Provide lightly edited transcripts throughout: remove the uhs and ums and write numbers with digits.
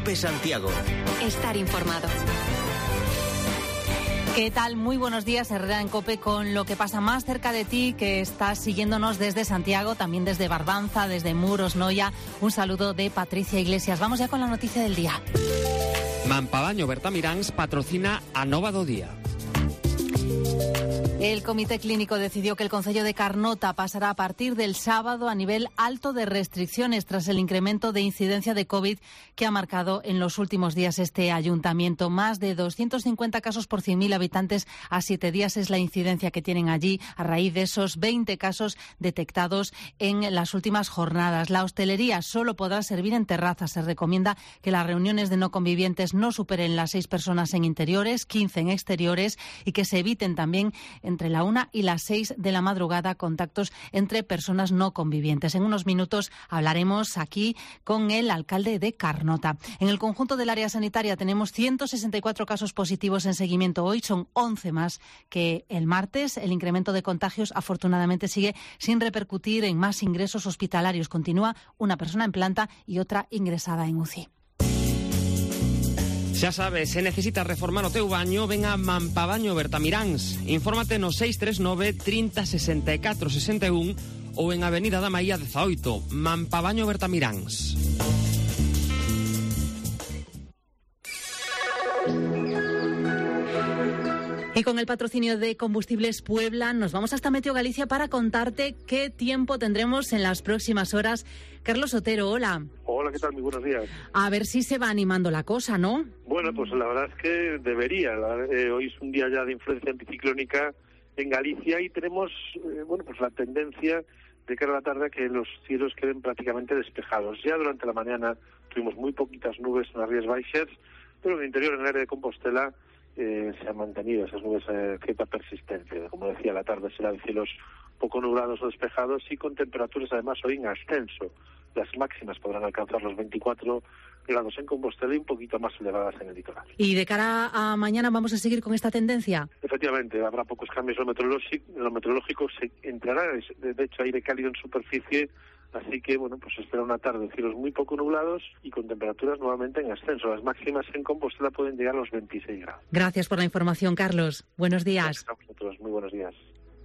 COPE Santiago. Estar informado. ¿Qué tal? Muy buenos días, Herrera en COPE, con lo que pasa más cerca de ti, que estás siguiéndonos desde Santiago, también desde Barbanza, desde Muros, Noia. Un saludo de Patricia Iglesias. Vamos ya con la noticia del día. Mampabaño Bertamiráns patrocina a Nova do Día. El Comité Clínico decidió que el concello de Carnota pasará a partir del sábado a nivel alto de restricciones tras el incremento de incidencia de COVID que ha marcado en los últimos días este ayuntamiento. Más de 250 casos por 100.000 habitantes a 7 días es la incidencia que tienen allí a raíz de esos 20 casos detectados en las últimas jornadas. La hostelería solo podrá servir en terrazas. Se recomienda que las reuniones de no convivientes no superen las 6 personas en interiores, 15 en exteriores y que se eviten también entre la 1 y las 6 de la madrugada contactos entre personas no convivientes. En unos minutos hablaremos aquí con el alcalde de Carnota. En el conjunto del área sanitaria tenemos 164 casos positivos en seguimiento. Hoy son 11 más que el martes. El incremento de contagios afortunadamente sigue sin repercutir en más ingresos hospitalarios. Continúa una persona en planta y otra ingresada en UCI. Xa sabes, se necesitas reformar o teu baño, ven a Mampabaño Bertamiráns. Infórmate no 639 30 64 61 ou en Avenida da Maía 18. Mampabaño Bertamiráns. Y con el patrocinio de Combustibles Puebla nos vamos hasta Meteo Galicia para contarte qué tiempo tendremos en las próximas horas. Carlos Otero, hola. Hola, ¿qué tal? Muy buenos días. A ver si se va animando la cosa, ¿no? Bueno, pues la verdad es que debería. Hoy es un día ya de influencia anticiclónica en Galicia y tenemos pues la tendencia de cara a la tarde a que los cielos queden prácticamente despejados. Ya durante la mañana tuvimos muy poquitas nubes en las Rías Baixas, pero en el interior, en el área de Compostela, se han mantenido esas nubes cierta persistencia. Como decía, la tarde será de cielos poco nublados o despejados y con temperaturas además hoy en ascenso. Las máximas podrán alcanzar los 24 grados en Compostela y un poquito más elevadas en el litoral. ¿Y de cara a mañana vamos a seguir con esta tendencia? Efectivamente, habrá pocos cambios en lo meteorológico. Se entrará, de hecho, aire cálido en superficie. Así que, pues espera una tarde de cielos muy poco nublados y con temperaturas nuevamente en ascenso. Las máximas en Compostela pueden llegar a los 26 grados. Gracias por la información, Carlos. Buenos días. Gracias a vosotros. Muy buenos días.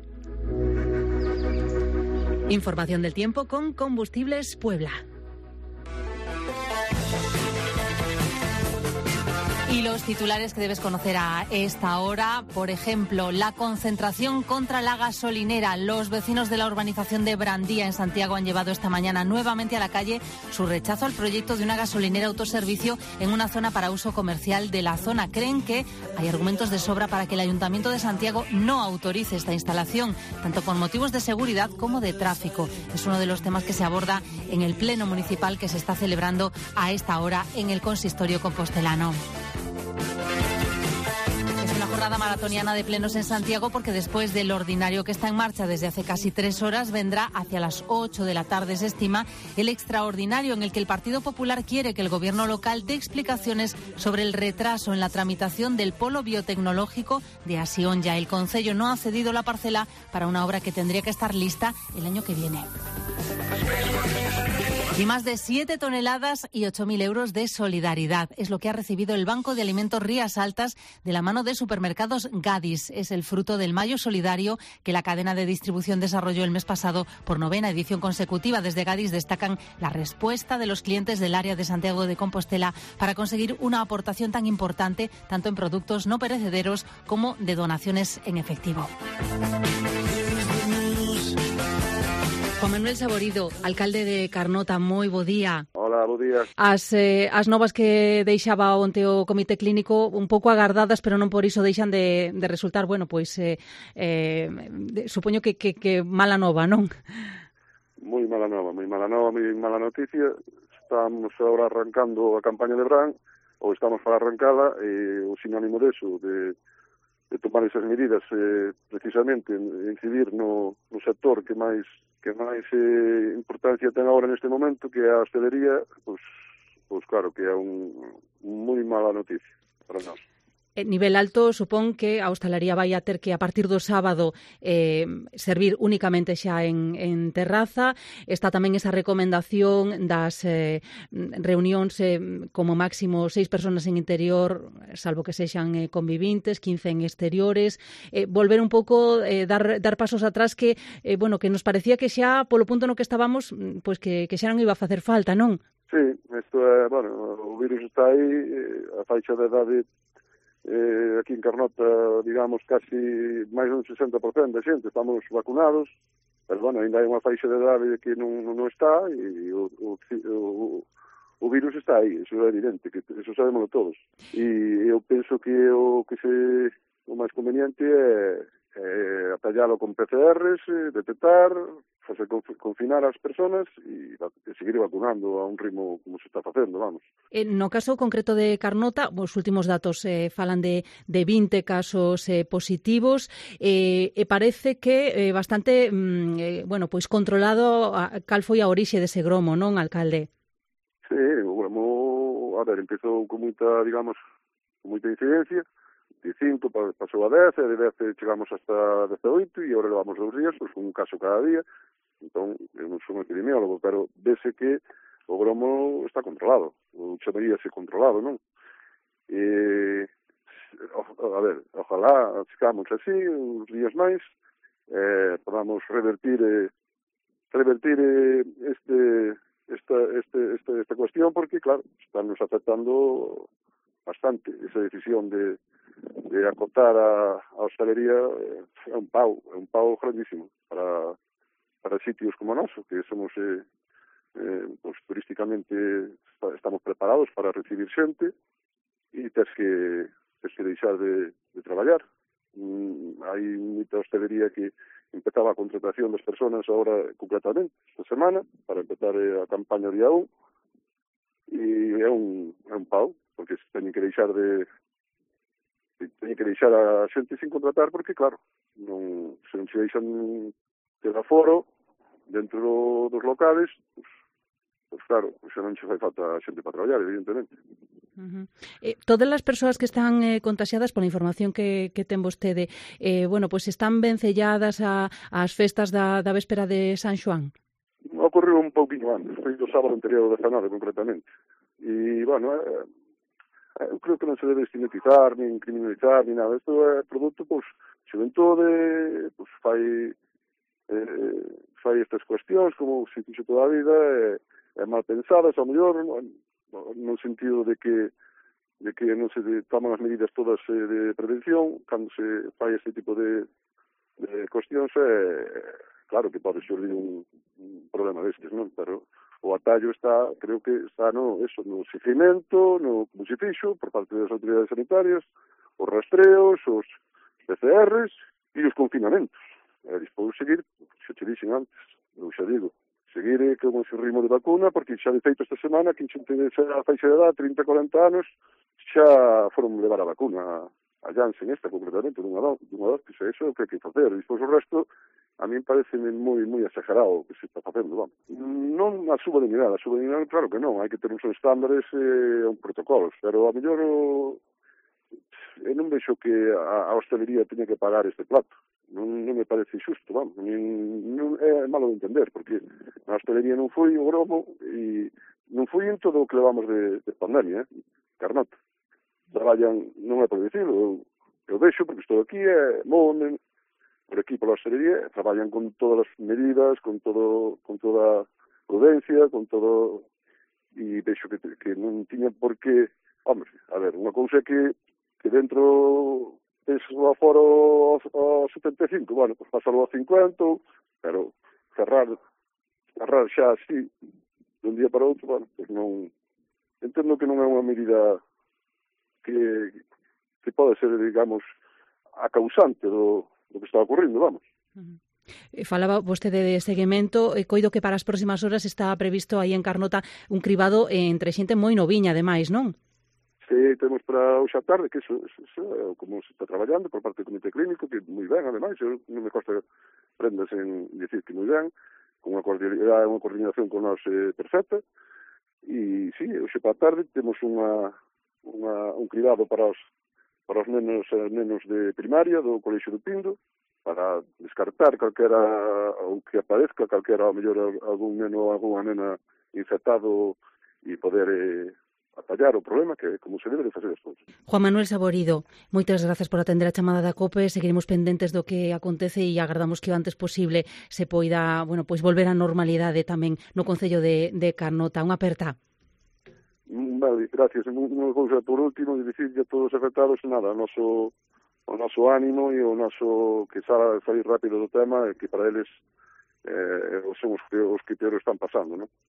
Información del tiempo con Combustibles Puebla. Y los titulares que debes conocer a esta hora, por ejemplo, la concentración contra la gasolinera. Los vecinos de la urbanización de Brandía en Santiago han llevado esta mañana nuevamente a la calle su rechazo al proyecto de una gasolinera autoservicio en una zona para uso comercial de la zona. Creen que hay argumentos de sobra para que el Ayuntamiento de Santiago no autorice esta instalación, tanto por motivos de seguridad como de tráfico. Es uno de los temas que se aborda en el pleno municipal que se está celebrando a esta hora en el consistorio compostelano. Es una jornada maratoniana de plenos en Santiago porque después del ordinario que está en marcha desde hace casi 3 horas vendrá hacia las 8 de la tarde, se estima, el extraordinario en el que el Partido Popular quiere que el gobierno local dé explicaciones sobre el retraso en la tramitación del polo biotecnológico de Asionja. El concello no ha cedido la parcela para una obra que tendría que estar lista el año que viene. Y más de 7 toneladas y 8.000 euros de solidaridad es lo que ha recibido el Banco de Alimentos Rías Altas de la mano de Supermercados Gadis. Es el fruto del Mayo Solidario que la cadena de distribución desarrolló el mes pasado por 9ª edición consecutiva. Desde Gadis destacan la respuesta de los clientes del área de Santiago de Compostela para conseguir una aportación tan importante, tanto en productos no perecederos como de donaciones en efectivo. Juan Manuel Saborido, alcalde de Carnota, moi bo día. Hola, bo día. As novas que deixaba onte o Comité Clínico un pouco agardadas, pero non por iso deixan de resultar, supoño que mala nova, non? Moi mala noticia. Estamos agora arrancando a campaña de verán, ou estamos para arrancala, e o sinónimo deso, de tomar esas medidas, precisamente, incidir no sector que máis importancia ten agora neste momento, que é a hostelería, pois claro que é moi mala noticia para nós. Nivel alto supón que a hostalería vai a ter que, a partir do sábado, servir únicamente xa en terraza. Está tamén esa recomendación das reunións como máximo 6 persoas en interior, salvo que sexan convivintes, 15 en exteriores. Volver un pouco, dar pasos atrás que, que nos parecía que xa, polo punto no que estábamos, pois que xa non iba a facer falta, non? Sí, isto é, o virus está aí, a faixa de idade aquí en Carnota, digamos, casi máis dun 60% de xente estamos vacunados, pero, ainda hai unha faixa de idade que non está e o virus está aí, eso é evidente, que eso sabémoslo todos. E eu penso que o máis conveniente é atallalo con PCRs, detectar, facer confinar as persoas e seguir vacunando a un ritmo como se está facendo, vamos. No caso concreto de Carnota, os últimos datos falan de 20 casos positivos, e parece que bastante, pois controlado cal foi a orixe dese gromo, non, alcalde? Sí, o gromo, empezou con moita, digamos, con moita incidencia, de 5 pasou a 10, e de 10 chegamos hasta 18 e agora levamos 2 días, pois un caso cada día. Entón, eu non sou un epidemiólogo, pero vese que o gromo está controlado, ou chamaríase controlado, non? Ojalá sigamos así uns días máis, podamos revertir esta cuestión, porque, claro, están nos afectando bastante esa decisión de acotar a hostalería. É un pau grandísimo para sitios como o noso, que somos turísticamente estamos preparados para recibir xente e tens que deixar de traballar. Hai moita hostelería que empezaba a contratación das persoas agora concretamente esta semana para empezar a campaña día 1 e é un pau, porque teñen que deixar a xente sin contratar, porque claro, se non se deixan ter aforo dentro dos locales, pois claro, xa non se fai falta a xente para traballar, evidentemente. Todas as persoas que están contaxiadas, pola información que ten vostede, pois están vencelladas ás festas da véspera de San Xoán? Ocorreu un pouquinho antes, foi do sábado anterior do 19, concretamente. E, eu creo que non se debe estigmatizar, nin criminalizar, nin nada. Isto é produto, xuventude, fai estas cuestións, como se fixo toda a vida, é mal pensadas, ao mellor, no sentido de que non se toman as medidas todas de prevención, cando se fai este tipo de cuestións, claro que pode xurdir un problema destes, non? Pero o atallo creo que está no seguimento, como se fixo, por parte das autoridades sanitarias, os rastreos, os PCRs e os confinamentos. Despois seguir, xa te dixen antes, eu xa digo, seguir con ese ritmo de vacuna, porque xa de feito esta semana, que xente a faixa de edad, 30-40 anos, xa foron levar a vacuna a Janssen, esta concretamente, dunha dosis, eso é o que hai que facer. Despois o resto, a min parece moi exagerado o que se está facendo, vamos. Non a suba de nivel, claro que non, hai que ter uns estándares e un protocolos, pero a mellor eu non vexo que a hostelería teña que pagar este plato. Non me parece xusto, vamos. Non é malo de entender, porque a hostelería non foi o gromo e non foi en todo o que levamos de pandemia, Carnota. Traballan, non é por dicirlo, eu vexo, porque estou aquí, por aquí pola hostelería, traballan con todas as medidas, con toda prudencia, con todo, e vexo que non tiña por qué, hombre, a ver, unha cousa é que dentro tes o aforo ao 75, pues pasalo ao 50, pero cerrar xa así, de un día para outro, pues non, entendo que non é unha medida que pode ser, digamos, a causante do que está ocorrendo, vamos. Falaba vostede de seguimento, coido que para as próximas horas está previsto aí en Carnota un cribado entre xente moi noviña, ademais, non? Sí, temos para hoxe a tarde, que eso é como se está traballando por parte do Comité Clínico, que moi ben, ademais, non me costa prendas en dicir que moi ben, con unha coordinación con nós perfecta, e sí, hoxe para a tarde temos un cribado para os para os nenos e nenos de primaria do Colexio do Pindo, para descartar calquera o que aparezca, calquera, ao mellor, algún neno ou algunha nena infectado e poder atallar o problema, que é como se debe de facer as cousas. Juan Manuel Saborido, moitas grazas por atender a chamada da COPE. Seguiremos pendentes do que acontece e agardamos que o antes posible se poida, pois volver á normalidade tamén no Concello de Carnota. Unha aperta. Vale, gracias. Unha cousa por último, de dicirlle a todos os afectados, nada, o noso ánimo e o noso que sair rápido do tema, que para eles son os que peor están pasando, non?